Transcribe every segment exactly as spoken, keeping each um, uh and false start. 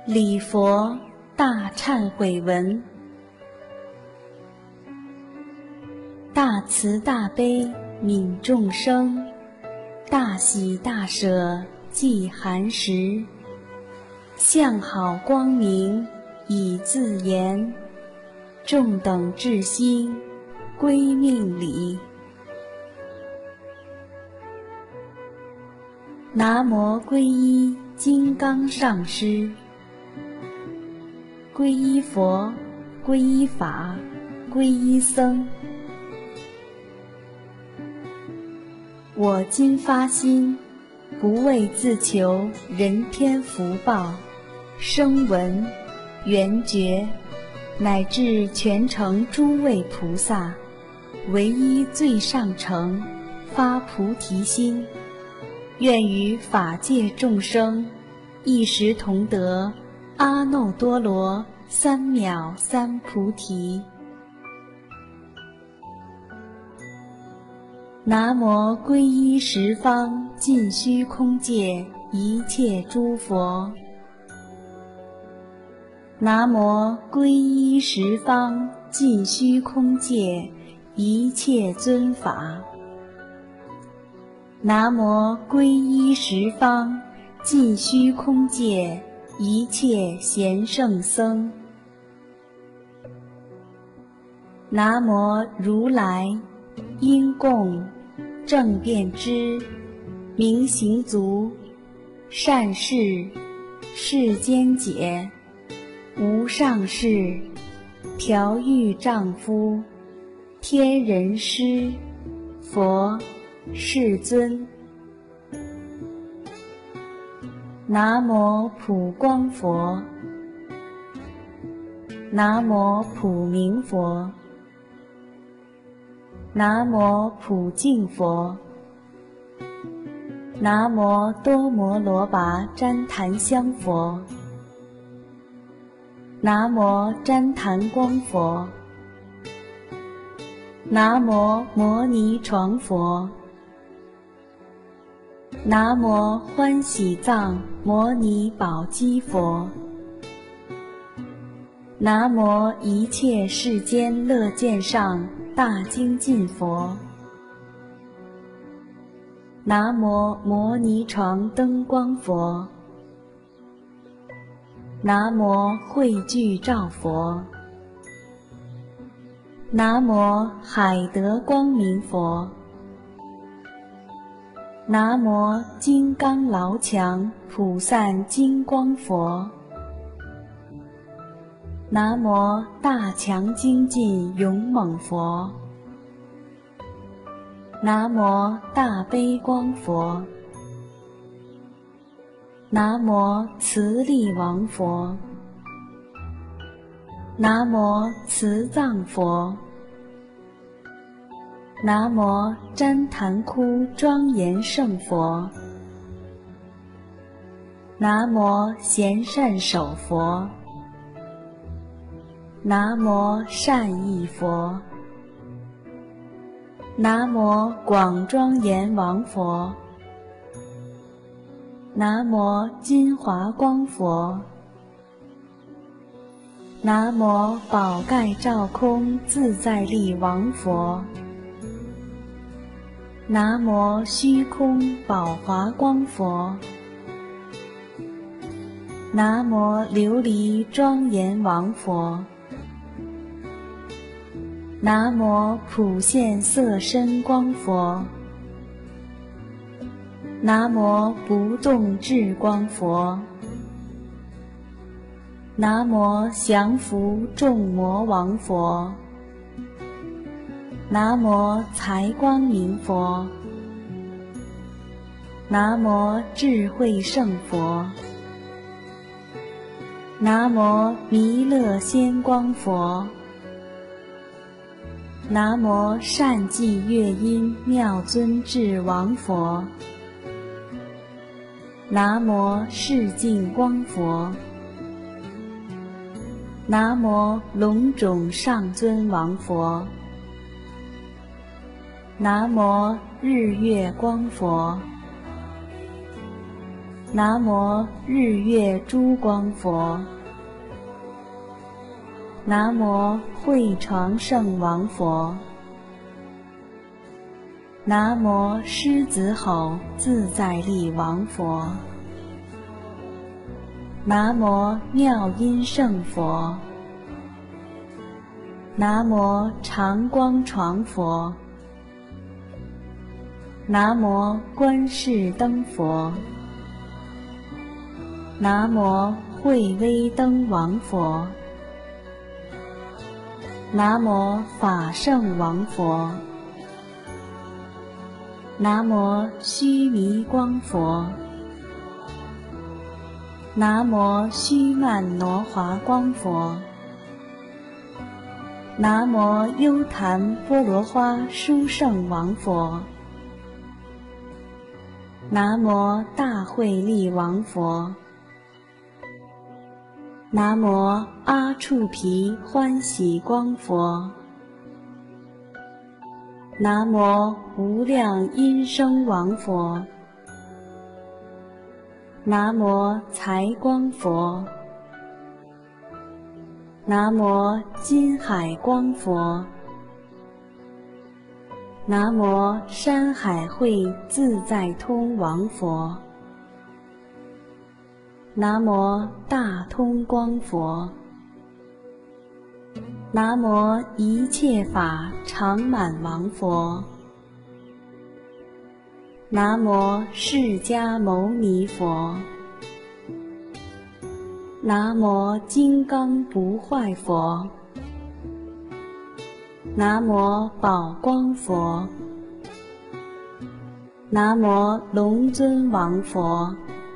礼佛大忏悔文。大慈大悲悯众生，大喜大舍济寒食。相好光明以自言，众等至心归命礼。南无皈依金刚上师。皈依佛，皈依法，皈依僧。我今发心，不为自求人天福报、声闻、缘觉，乃至全城诸位菩萨，唯一最上乘，发菩提心，愿与法界众生一时同得阿耨多罗三藐三菩提。南无皈依十方尽虚空界一切诸佛。南无皈依十方尽虚空界一切尊法。南无皈依十方尽虚空界一切贤圣僧。南无如来因供正遍知明行足善事世间解无上士调御丈夫天人师佛世尊。南无普光佛。南无普明佛。南无普净佛。南无多摩罗跋旃檀香佛。南无旃檀光佛。南无摩尼床佛。南无欢喜藏摩尼宝积佛。南无一切世间乐见上大精进佛。南无摩尼床灯光佛。南无慧具照佛。南无海德光明佛。南无金刚牢强普散金光佛。南无大强精进勇猛佛。南无大悲光佛。南无慈力王佛。南无慈藏佛。南无旃檀窟庄严圣佛。南无贤善手佛。南无善意佛。南无广庄严王佛。南无金华光佛。南无宝盖照空自在力王佛。南无虚空宝华光佛。南无琉璃庄严王佛。南无普现色身光佛。南无不动智光佛。南无降伏众魔王佛。南无财光明佛。南无智慧圣佛。南无弥勒仙光佛。南无善济乐音妙尊智王佛。南无世净光佛。南无龙种上尊王佛。南无日月光佛。 南无日月珠光佛。南无慧床圣王佛。南无狮子吼自在力王佛。南无妙音圣佛。南无常光床佛。南无观世灯佛。南无慧威灯王佛。南无法圣王佛。南无须弥光佛。南无须曼挪华光佛。南无优昙波罗花殊胜王佛。南无大慧力王佛。南无阿处毗欢喜光佛。南无无量音声王佛。南无财光佛。南无金海光佛。南无山海会自在通王佛。南无大通光佛。南无一切法常满王佛。南无释迦牟尼佛。南无金刚不坏佛。南无宝光佛。南无龙尊王佛。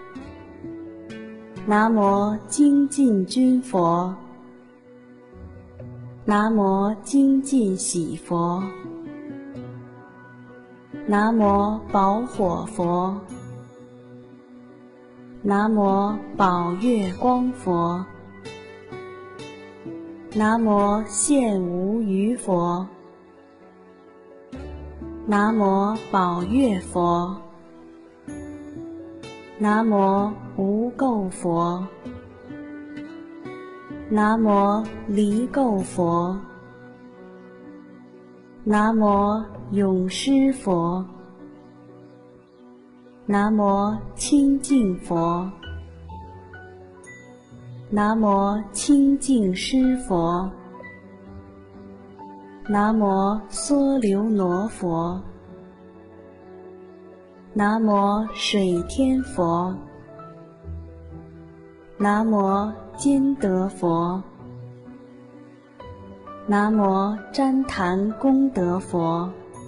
南无精进君佛。南无精进喜佛。南无宝火佛。南无宝月光佛。南无现无余佛。南无宝月佛。南无无垢佛。南无离垢佛。南无永施佛。南无清净佛。南无清净施佛。南无娑留罗佛。南无水天佛。南无坚德佛。南无旃檀功德佛。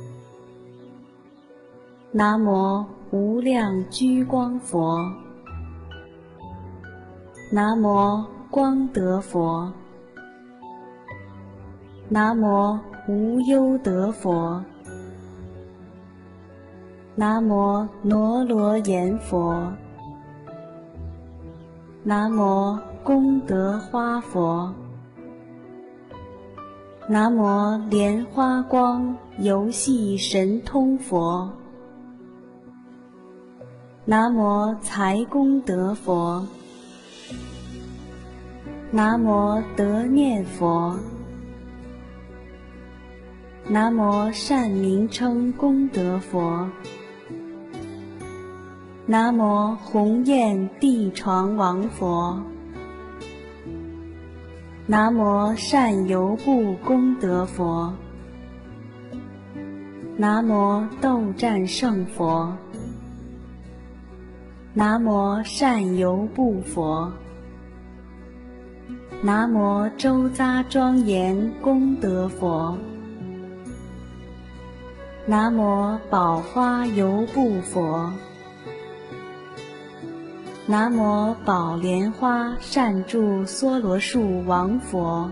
南无无量居光佛。南无光德佛。南无无忧德佛。南无罗罗延佛。南无功德花佛。南无莲花光游戏神通佛。南无财功德佛。南无得念佛。南无善名称功德佛。南无鸿雁地床王佛。南无善游部功德佛。南无斗战胜佛。南无善游部佛。南无周匝庄严功德佛。南无宝花游部佛。南无宝莲花善住娑罗树王佛。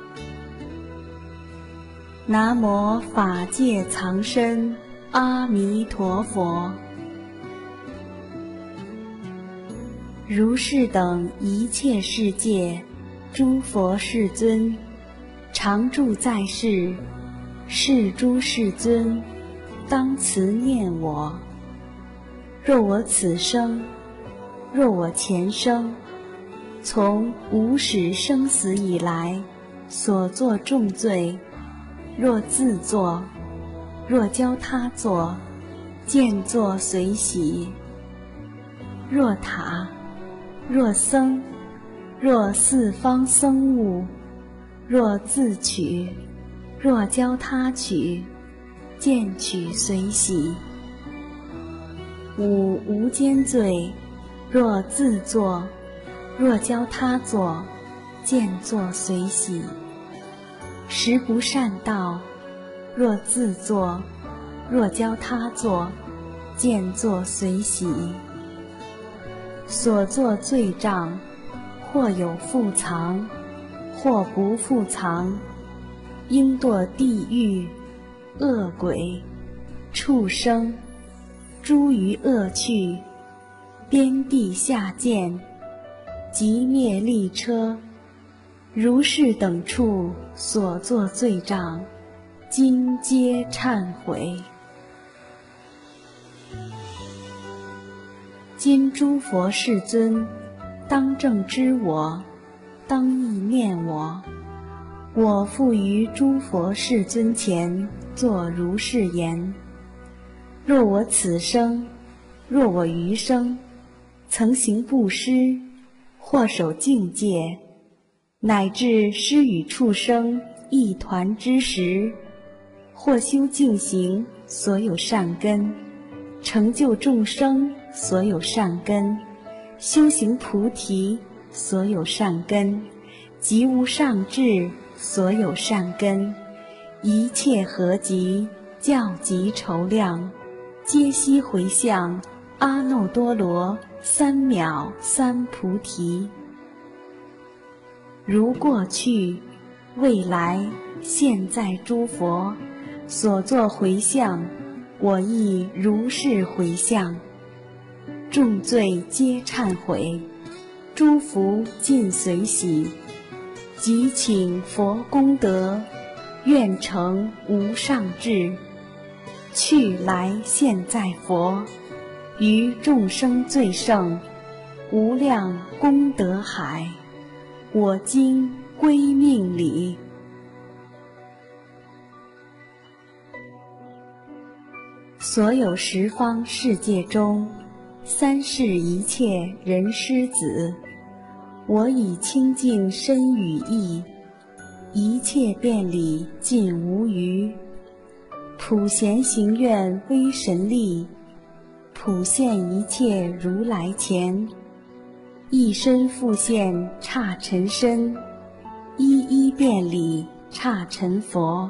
南无法界藏身阿弥陀佛。如是等一切世界诸佛世尊，常住在世，是诸世尊当慈念我。若我此生若我前生从无始生死以来所作重罪，若自作，若教他作，见作随喜。若塔，若僧，若四方僧物，若自取，若教他取，见取随喜。五无间罪，若自作，若教他作，见作随喜。十不善道，若自作，若教他作，见作随喜。所作罪障，或有复藏，或不复藏，应堕地狱、恶鬼、畜生、诸于恶趣、边地下贱、极灭力车，如是等处所作罪障，今皆忏悔。今诸佛世尊，当正知我，当意念我。我复于诸佛世尊前作如是言：若我此生，若我余生，曾行布施，或守境界，乃至施与畜生一团之时，或修净行所有善根，成就众生所有善根，修行菩提所有善根，及无上智所有善根，一切合集，较集筹量，皆悉回向阿耨多罗三藐三菩提。如过去、未来、现在诸佛所作回向，我亦如是回向。众罪皆忏悔，诸福尽随喜，即请佛功德，愿成无上智，去来现在佛，于众生最胜，无量功德海，我今归命礼。所有十方世界中，三世一切人师子，我以清净身语意，一切遍礼尽无余。普贤行愿威神力，普现一切如来前，一身复现刹尘身，一一遍礼刹尘佛。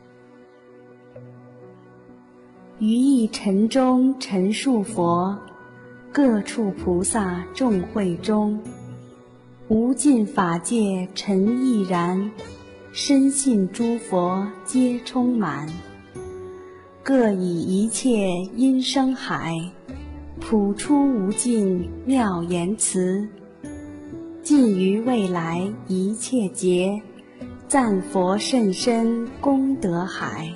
于一尘中陈述佛，各处菩萨众会中，无尽法界尘亦然，深信诸佛皆充满。各以一切音声海，普出无尽妙言辞，尽于未来一切劫，赞佛甚深功德海。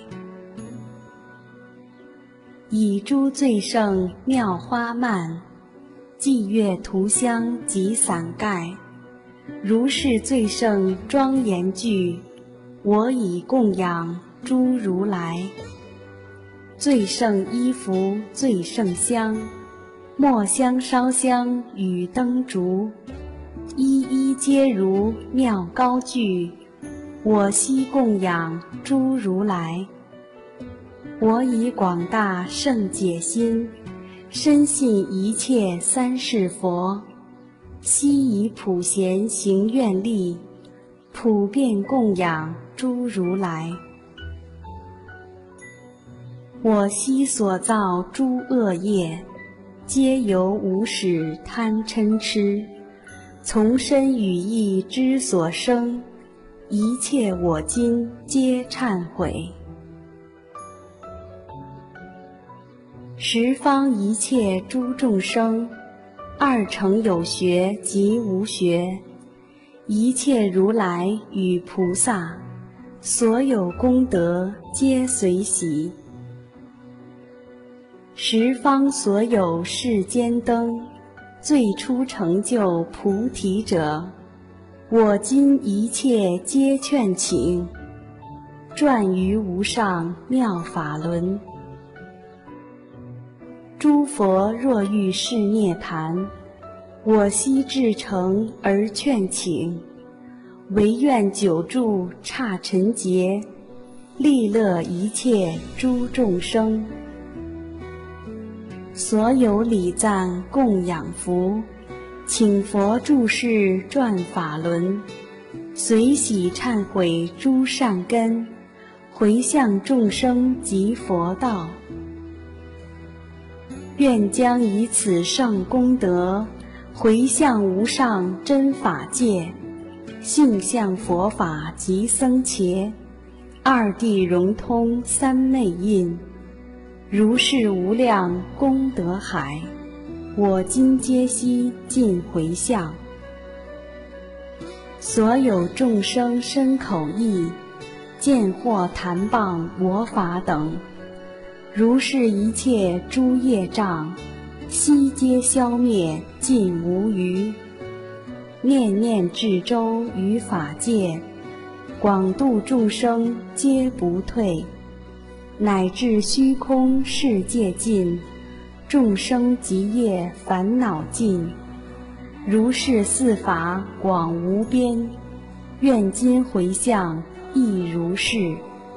以诸最胜妙花蔓，霁月涂香及伞盖，如是最胜庄严具，我以供养诸如来。最胜衣服最胜香，末香烧香与灯烛，一一皆如妙高具，我悉供养诸如来。我以广大圣解心，深信一切三世佛，悉以普贤行愿力，普遍供养诸如来。我悉所造诸恶业，皆由无始贪嗔痴，从身语意之所生，一切我今皆忏悔。十方一切诸众生，二乘有学及无学，一切如来与菩萨，所有功德皆随喜。十方所有世间灯， 最初成就菩提者，我今一切皆劝请，转于无上妙法轮。诸佛若欲示涅盘，我悉至诚而劝请，唯愿久住刹尘劫，利乐一切诸众生。所有礼赞供养福，请佛住世转法轮，随喜忏悔诸善根，回向众生及佛道。愿将以此上功德，回向无上真法界，性相佛法及僧伽，二谛融通三昧印，如是无量功德海，我今皆悉尽回向。所有众生身口意，见或谈谤我法等，如是一切诸业障，悉皆消灭尽无余。念念至周于法界，广度众生皆不退，乃至虚空世界尽，众生极业烦恼尽。如是四法广无边，愿今回向亦如是。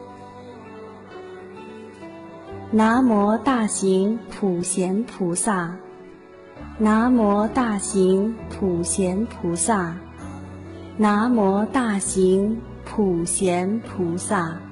南无大行普贤菩萨，南无大行普贤菩萨，南无大行普贤菩萨。